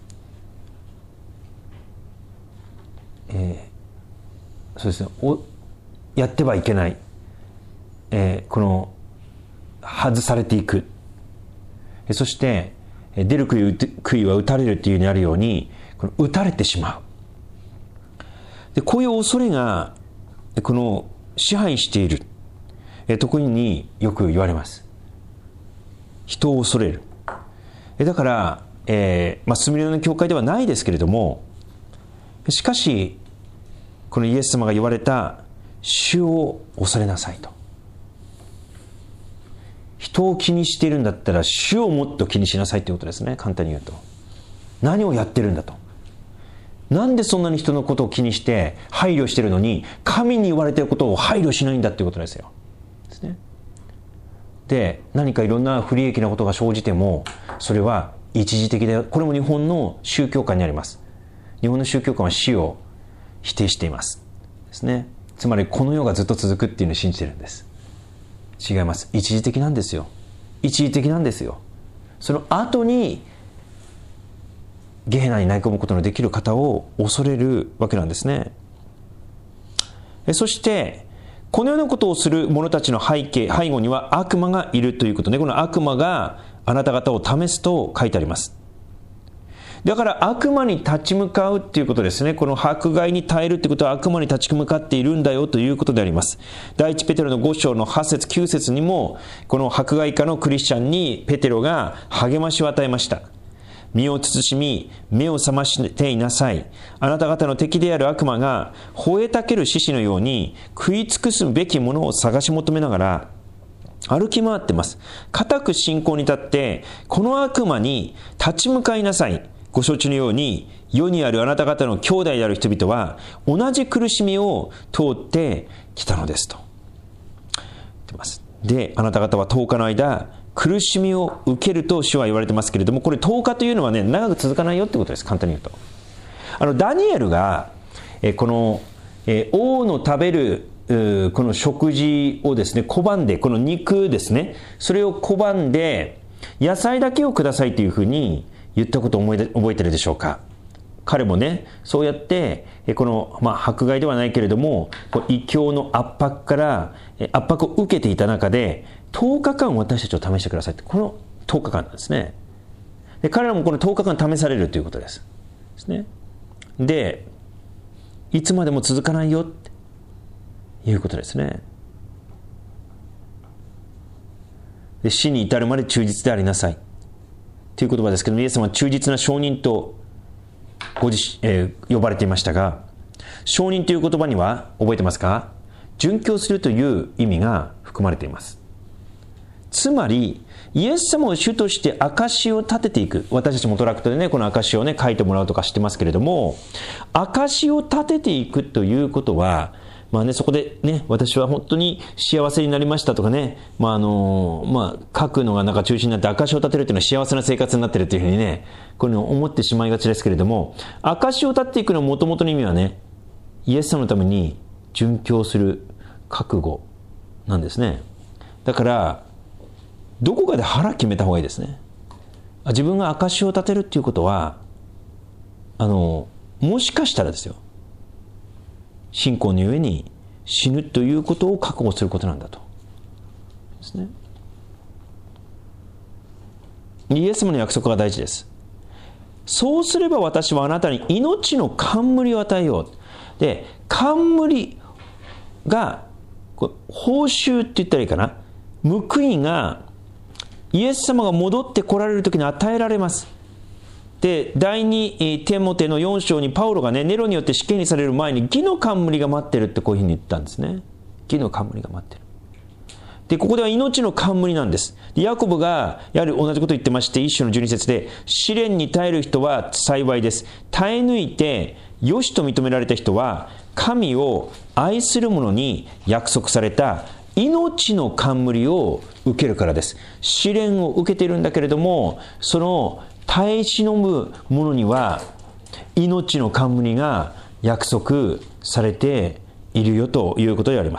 ーえー、そうですね、おやってはいけない、えー、この外されていく、そして出る杭は打たれるというようにあるように、この打たれてしまう。で、こういう恐れがこの支配しているところによく言われます。人を恐れる。だから、えーまあ、スミレの教会ではないですけれども、しかしこのイエス様が言われた主を恐れなさいと。人を気にしているんだったら主をもっと気にしなさいということですね。簡単に言うと、何をやってるんだと。なんでそんなに人のことを気にして配慮しているのに、神に言われていることを配慮しないんだということですよ。ですね。で、何かいろんな不利益なことが生じても、それは一時的で、これも日本の宗教観にあります。日本の宗教観は死を否定していますですね。つまりこの世がずっと続くっていうのを信じてるんです。違います。一時的なんですよ。一時的なんですよ。その後にゲヘナに投げ込むことのできる方を恐れるわけなんですね。そしてこのようなことをする者たちの背景、背後には悪魔がいるということで、この悪魔があなた方を試すと書いてあります。だから悪魔に立ち向かうっていうことですね。この迫害に耐えるってことは悪魔に立ち向かっているんだよということであります。第一ペテロのご章のはち節きゅう節にも、この迫害家のクリスチャンにペテロが励ましを与えました。身を慎み、目を覚ましていなさい。あなた方の敵である悪魔が吠えたける獅子のように食い尽くすべきものを探し求めながら歩き回ってます。固く信仰に立って、この悪魔に立ち向かいなさい。ご承知のように、世にあるあなた方の兄弟である人々は同じ苦しみを通ってきたのですと言ってます。で、あなた方はとおかの間苦しみを受けると主は言われてますけれども、これとおかというのはね、長く続かないよってことです。簡単に言うと、あのダニエルがえこのえ王の食べるこの食事をですね拒んで、この肉ですね、それを拒んで野菜だけをくださいというふうに言ったことを覚えて、覚えてるでしょうか。彼もね、そうやってこの、まあ、迫害ではないけれども異教の圧迫から圧迫を受けていた中でとおかかん私たちを試してくださいって、このとおかかんなんですね。で、彼らもこのとおかかん試されるということです。ですね。で、いつまでも続かないよっていうことですね。で、死に至るまで忠実でありなさいという言葉ですけど、イエス様は忠実な証人とご自身、えー、呼ばれていましたが、証人という言葉には覚えてますか？殉教するという意味が含まれています。つまりイエス様を主として証を立てていく。私たちもトラクトでね、この証をね書いてもらうとかしてますけれども、証を立てていくということは、まあね、そこでね、私は本当に幸せになりましたとかね、まああのまあ、書くのがなんか中心になって証を立てるというのは幸せな生活になっているというふうにね、こういうのを思ってしまいがちですけれども、証を立てていくのもともとの意味はね、イエス様のために殉教する覚悟なんですね。だからどこかで腹決めた方がいいですね。自分が証を立てるっていうことは、あのもしかしたらですよ、信仰のゆえに死ぬということを覚悟することなんだとですね。 イエス様の約束が大事です。そうすれば私はあなたに命の冠を与えよう。で、冠が報酬って言ったらいいかな、報いがイエス様が戻って来られる時に与えられます。で、第二テモテのよん章にパウロがね、ネロによって死刑にされる前に義の冠が待ってるってこういうふうに言ったんですね。義の冠が待ってる。で、ここでは命の冠なんです。で、ヤコブがやはり同じことを言ってまして、一章のじゅうに節で、試練に耐える人は幸いです。耐え抜いて良しと認められた人は、神を愛する者に約束された命の冠を受けるからです。試練を受けているんだけれども、その耐え忍ぶ者には命の冠が約束されているよということであります。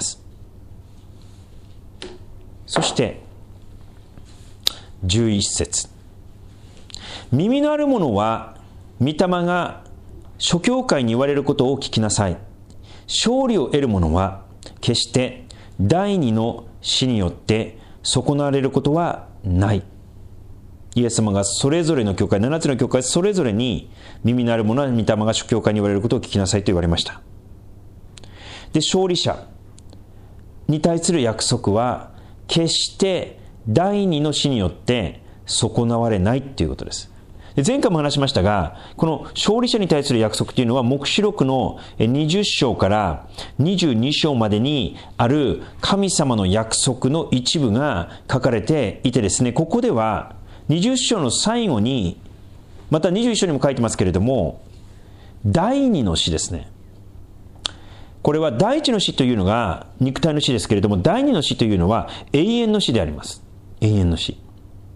そしてじゅういち節、耳のある者は御霊が諸教会に言われることを聞きなさい。勝利を得る者は決して第二の死によって損なわれることはない。イエス様がそれぞれの教会、ななつの教会それぞれに、耳のある者は御霊が諸教会に言われることを聞きなさいと言われました。で、勝利者に対する約束は決して第二の死によって損なわれないということです。で、前回も話しましたが、この勝利者に対する約束というのは黙示録のにじゅっ章からにじゅうに章までにある神様の約束の一部が書かれていてですね、ここではにじゅっ章の最後に、またにじゅういち章にも書いてますけれども、第二の死ですね。これは第一の死というのが肉体の死ですけれども、第二の死というのは永遠の死であります。永遠の死。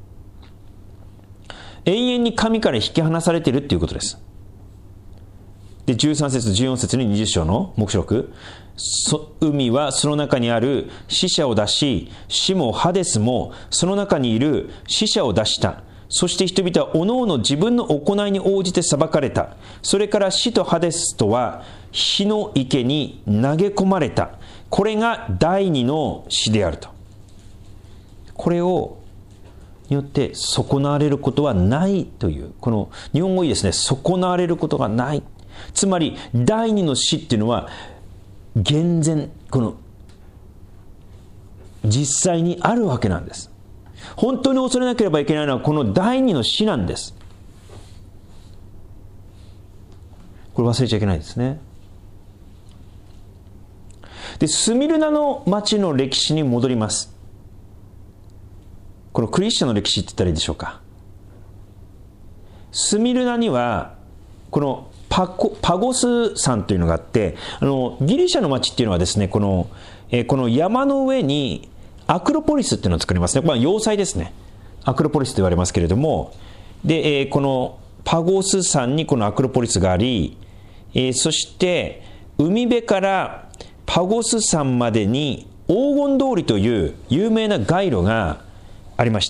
永遠に神から引き離されているということです。で、じゅうさん節じゅうよん節ににじゅっ章の黙示録、海はその中にある死者を出し、死もハデスもその中にいる死者を出した。そして人々はおのおの自分の行いに応じて裁かれた。それから死とハデスとは火の池に投げ込まれた。これが第二の死であると。これをによって損なわれることはないという、この日本語いいですね。損なわれることがない。つまり第二の死っていうのは厳然、この実際にあるわけなんです。本当に恐れなければいけないのはこの第二の死なんです。これ忘れちゃいけないですね。で、スミルナの町の歴史に戻ります。このクリスチャンの歴史って言ったらいいでしょうか。スミルナにはこのパコ、パゴス山というのがあって、あのギリシャの町っていうのはですね、この、えー、この山の上にアクロポリスっていうのを作りますね。まあ、要塞ですね。アクロポリスと言われますけれども、で、えー、このパゴス山にこのアクロポリスがあり、えー、そして海辺からパゴス山までに黄金通りという有名な街路がありました。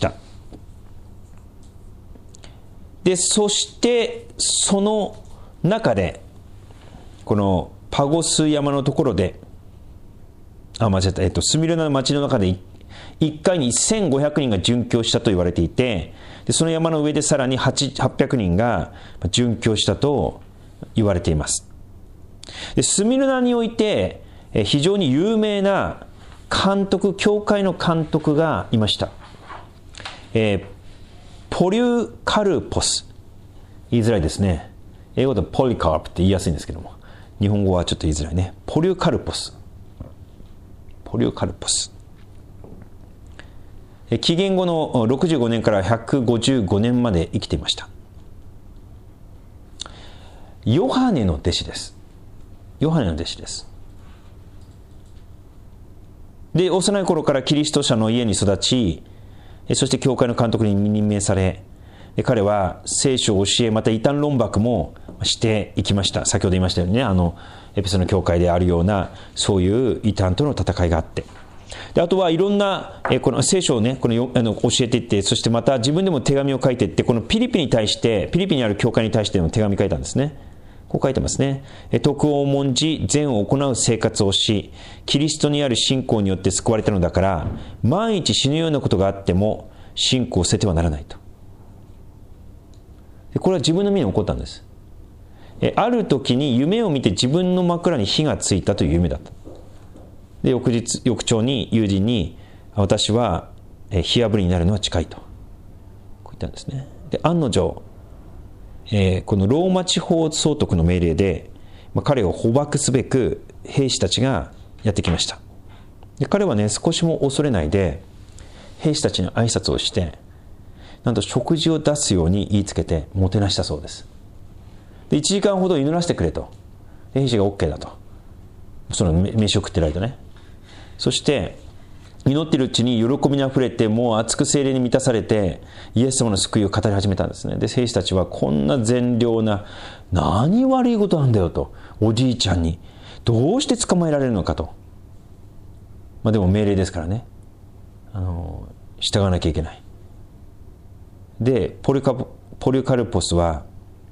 で、そしてその中でこのパゴス山のところで、あ、間違った、えっと、スミルナの町の中でいっかいにせんごひゃくにんが殉教したと言われていて、でその山の上でさらにはっぴゃくにんが殉教したと言われています。でスミルナにおいて非常に有名な監督、教会の監督がいました。えー、ポリュカルポス、言いづらいですね。英語でポリカープって言いやすいんですけども、日本語はちょっと言いづらいね。ポリュカルポスポリュカルポス、紀元後のろくじゅうごねんからひゃくごじゅうごねんまで生きていました。ヨハネの弟子です。ヨハネの弟子です。で、幼い頃からキリスト者の家に育ち、そして教会の監督に任命され、彼は聖書を教え、また異端論駁もしていきました。先ほど言いましたようにね、あのエペソの教会であるようなそういう異端との戦いがあって、であとはいろんなえこの聖書をね、このあの教えていって、そしてまた自分でも手紙を書いていって、このピリピに対してピリピにある教会に対しての手紙書いたんですね。こう書いてますね。徳を重んじ善を行う生活をし、キリストにある信仰によって救われたのだから、万一死ぬようなことがあっても信仰を捨ててはならないと。 でこれは自分の身に起こったんです。えある時に夢を見て自分の枕に火がついたという夢だった。で翌日翌朝に友人に、私は火あぶりになるのは近いとこう言ったんですね。で案の定、えー、このローマ地方総督の命令で、まあ、彼を捕獲すべく兵士たちがやってきました。で彼はね、少しも恐れないで兵士たちに挨拶をして、なんと食事を出すように言いつけてもてなしたそうです。でいちじかんほど祈らせてくれと。で兵士が OK だと。その飯を食ってる間ね。そして祈っているうちに喜びにあふれて、もう熱く聖霊に満たされて、イエス様の救いを語り始めたんですね。で兵士たちは、こんな善良な、何悪いことなんだよと、おじいちゃんにどうして捕まえられるのかと。まあでも命令ですからね、あの従わなきゃいけない。でポリカポリカルポスは、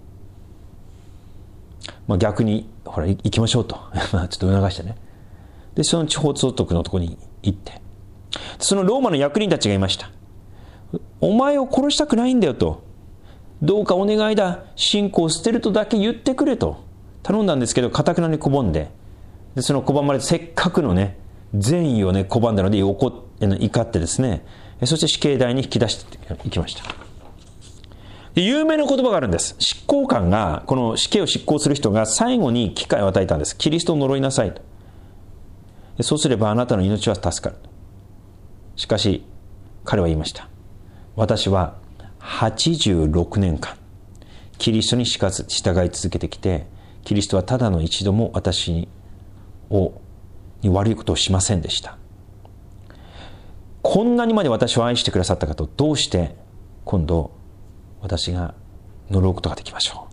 まあ、逆にほら行きましょうとちょっと促してね。でその地方総督のところに行って、そのローマの役人たちがいました。お前を殺したくないんだよと、どうかお願いだ、信仰を捨てるとだけ言ってくれと頼んだんですけど、堅くなに拒んで、でその拒まれて、せっかくのね善意をね拒んだので怒って怒ってですね、そして死刑台に引き出していきました。で有名な言葉があるんです。執行官が、この死刑を執行する人が最後に機会を与えたんです。キリストを呪いなさいと。でそうすればあなたの命は助かる。しかし彼は言いました。私ははちじゅうろくねんかんキリストに従い続けてきて、キリストはただの一度も私にをに悪いことをしませんでした。こんなにまで私を愛してくださったかと、どうして今度私が呪うことができましょう。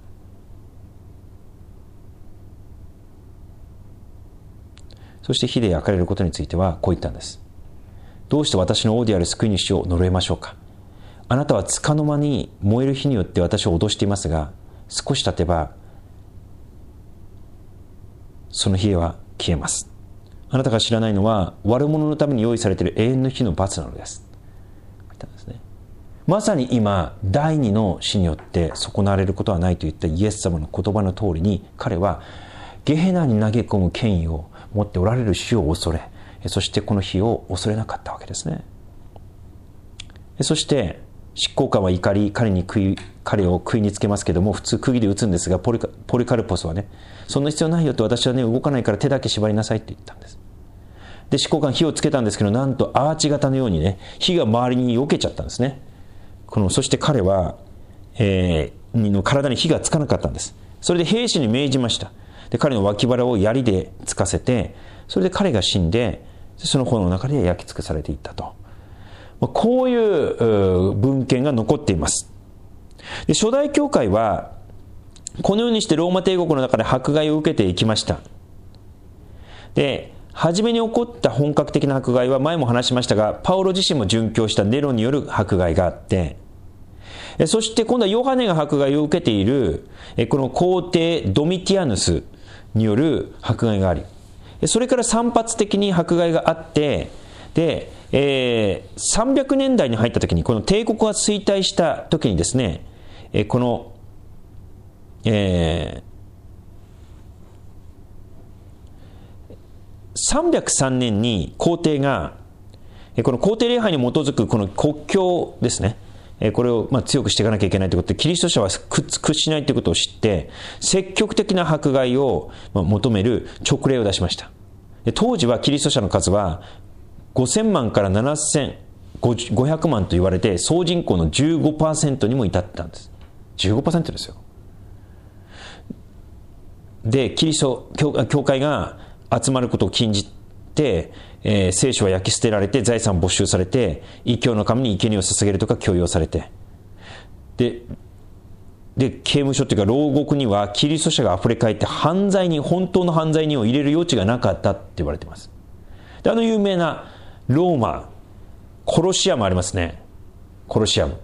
そして火で焼かれることについてはこう言ったんです。どうして私の王である救い主を呪いましょうか。あなたは束の間に燃える火によって私を脅していますが、少し経てばその火は消えます。あなたが知らないのは、悪者のために用意されている永遠の火の罰なのです。言ったんですね。まさに今第二の死によって損なわれることはないといったイエス様の言葉の通りに、彼はゲヘナに投げ込む権威を持っておられる主を恐れ、そしてこの火を恐れなかったわけですね。そして執行官は怒り、彼に食い彼を食いにつけますけども、普通釘で打つんですが、ポリカ、ポリカルポスはね、そんな必要ないよと、私はね動かないから手だけ縛りなさいって言ったんです。で執行官火をつけたんですけど、なんとアーチ型のようにね、火が周りに避けちゃったんですね。このそして彼は、えー、の体に火がつかなかったんです。それで兵士に命じました。で彼の脇腹を槍でつかせて、それで彼が死んで、その炎の中で焼き尽くされていったと。こういう文献が残っています。で初代教会はこのようにしてローマ帝国の中で迫害を受けていきました。で初めに起こった本格的な迫害は前も話しましたが、パウロ自身も殉教したネロによる迫害があって、そして今度はヨハネが迫害を受けているこの皇帝ドミティアヌスによる迫害があり、それから散発的に迫害があって、で、えー、さんびゃくねんだいに入った時に、この帝国が衰退した時にですね、えー、この、えー、さんびゃくさんねんに皇帝が、この皇帝礼拝に基づくこの国教ですね、これをまあ強くしていかなきゃいけないということで、キリスト者は屈しないということを知って、積極的な迫害を求める勅令を出しました。当時はキリスト者の数はごせんまんからななせんごひゃくまんと言われて、総人口の じゅうごパーセント にも至ったんです。じゅうごパーセント ですよ。でキリスト 教, 教会が集まることを禁じて、えー、聖書は焼き捨てられて、財産没収されて、異教の神に生贄を捧げるとか強要されて、でで刑務所というか牢獄にはキリスト者があふれかえって、犯罪人本当の犯罪人を入れる余地がなかったって言われています。であの有名なローマコロシアムありますね。コロシアム、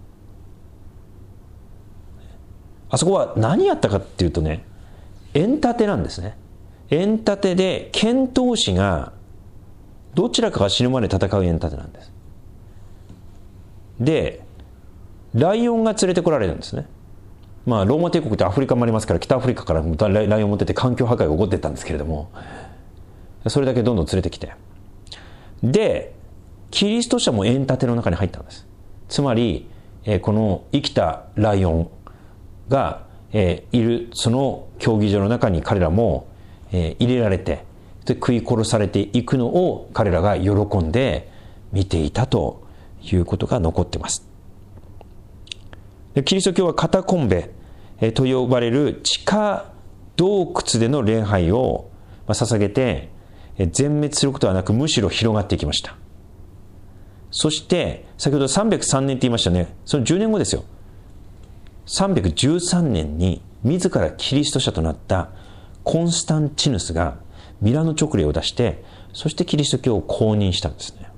あそこは何やったかっていうとね、円建てなんですね。円建てで剣闘士がどちらかが死ぬまで戦う円建てなんです。でライオンが連れてこられるんですね。 まあローマ帝国ってアフリカもありますから、北アフリカからライオンを持ってて環境破壊が起こっていったんですけれども、それだけどんどん連れてきて、でキリスト者も円盾の中に入ったんです。つまり、えー、この生きたライオンが、えー、いるその競技場の中に彼らも、えー、入れられて、で食い殺されていくのを彼らが喜んで見ていたということが残っています。でキリスト教はカタコンベ、えー、と呼ばれる地下洞窟での礼拝を、まあ、捧げて、えー、全滅することはなく、むしろ広がっていきました。そして先ほどさんびゃくさんねんって言いましたね。そのじゅうねんごですよ。さんびゃくじゅうさんねんに自らキリスト者となったコンスタンチヌスがミラノ勅令を出して、そしてキリスト教を公認したんですね。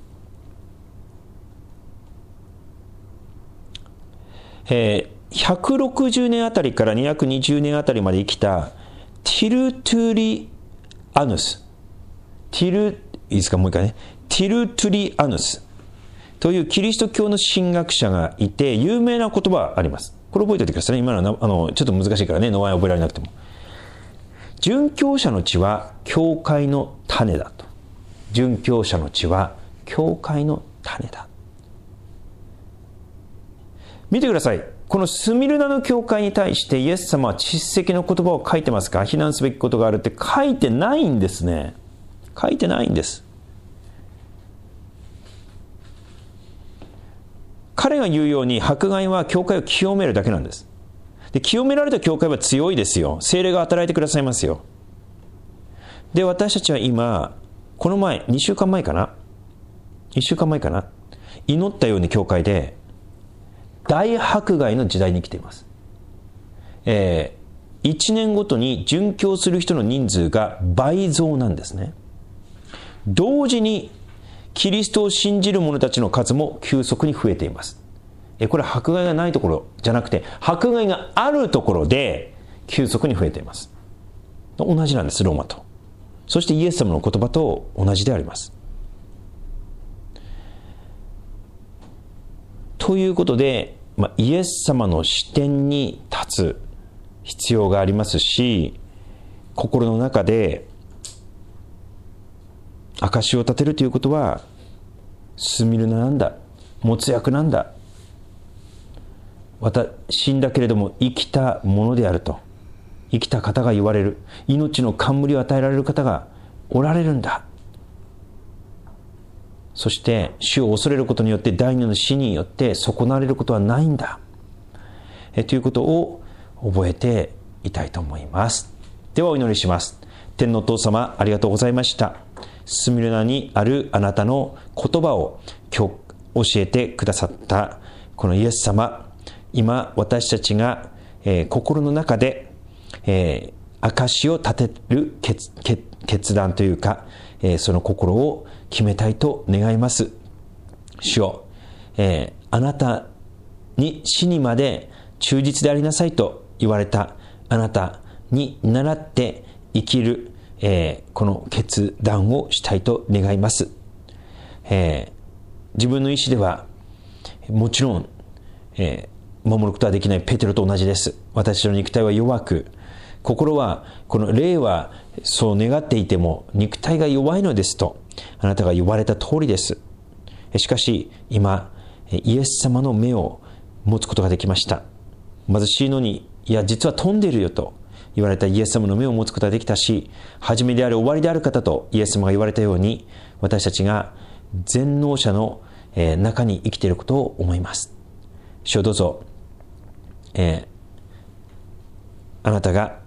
えー、ひゃくろくじゅうねんあたりからにひゃくにじゅうねんあたりまで生きたティルトゥリアヌス、ティル、いいですか、もう一回ね、ティルトゥリアヌスというキリスト教の神学者がいて、有名な言葉あります。これ覚えておいてくださいね。今のはあのちょっと難しいからね、名前覚えられなくても。殉教者の血は教会の種だと。殉教者の血は教会の種だ。見てください。このスミルナの教会に対してイエス様は叱責の言葉を書いてますか？非難すべきことがあるって書いてないんですね。書いてないんです。彼が言うように、迫害は教会を清めるだけなんです。で、清められた教会は強いですよ。聖霊が働いてくださいますよ。で、私たちは今、この前、にしゅうかんまえかないっしゅうかんまえかな、祈ったように教会で大迫害の時代に来ています。えー、いちねんごとに殉教する人の人数が倍増なんですね。同時にキリストを信じる者たちの数も急速に増えています。えこれは迫害がないところじゃなくて、迫害があるところで急速に増えています。同じなんです、ローマと。そしてイエス様の言葉と同じであります。ということで、まあ、イエス様の視点に立つ必要がありますし、心の中で証を立てるということは、スミルナなんだ、没薬なんだ、また死んだけれども生きたものであると、生きた方が言われる、命の冠を与えられる方がおられるんだ。そして主を恐れることによって第二の死によって損なわれることはないんだ、えということを覚えていたいと思います。ではお祈りします。天のお父様、ありがとうございました。スミルナにあるあなたの言葉を今日教えてくださったこのイエス様、今私たちが、えー、心の中で、えー、証を立てる 決, 決, 決断というか、えー、その心を決めたいと願います。主よ、えー、あなたに死にまで忠実でありなさいと言われたあなたに倣って生きる、えー、この決断をしたいと願います。えー、自分の意思ではもちろん、えー、守ることはできないペテロと同じです。私の肉体は弱く、心は、この霊はそう願っていても肉体が弱いのですとあなたが言われた通りです。しかし今イエス様の目を持つことができました。貧しいのに、いや実は飛んでいるよと言われたイエス様の目を持つことができたし、初めである終わりである方とイエス様が言われたように、私たちが全能者の中に生きていることを思います。主よどうぞ、えー、あなたが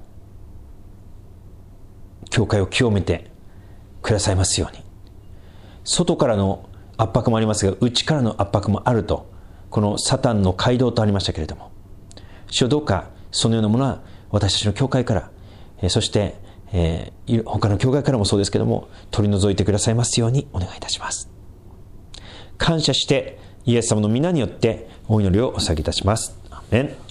教会を清めてくださいますように。外からの圧迫もありますが、内からの圧迫もあると、このサタンの街道とありましたけれども、主よどうかそのようなものは私たちの教会から、えー、そして、えー、他の教会からもそうですけれども取り除いてくださいますようにお願いいたします。感謝してイエス様の皆によってお祈りをお捧げいたします。アーメン。